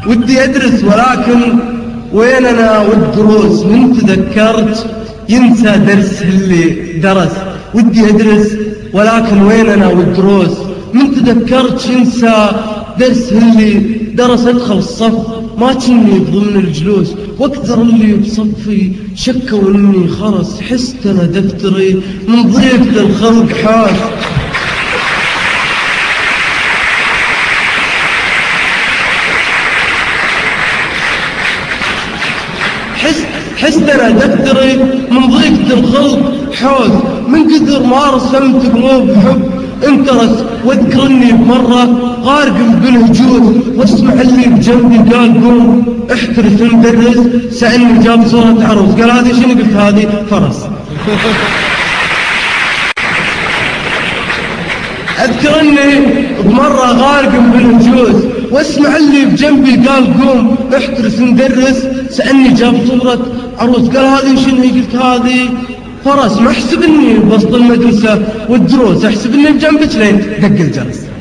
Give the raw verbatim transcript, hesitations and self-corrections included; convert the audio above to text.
ودي أدرس ولكن وين أنا والدروس؟ من تذكرت ينسى درس اللي درس. ودي أدرس ولكن وين أنا والدروس؟ من تذكرت ينسى درس اللي درس. أدخل الصف ما كني بضمن الجلوس، واكثر اللي بصفي شكوا اني خرس. حست انا دفتري من ضيف للخلق حاس. حست حست انا دفتري من ضيف للخلق حاس. من كثر ما رسمت قلوب حب انكرس. واذكر اني بمره غارق بالهجوس، واسمع اللي بجنبي قال قوم احترس. المدرس سألني جاب صورة عروس، قال هذه شنو؟ قلت هذه فرس. اذكر اني بمره غارق بالهجوس، واسمع اللي بجنبي قال قوم احترس. المدرس سألني جاب صورة عروس، قال هذه شنو؟ قلت هذه فرس. ما احسب اني بوسط المدرسة والدروس، احسب اني بجنبك لين دق الجرس.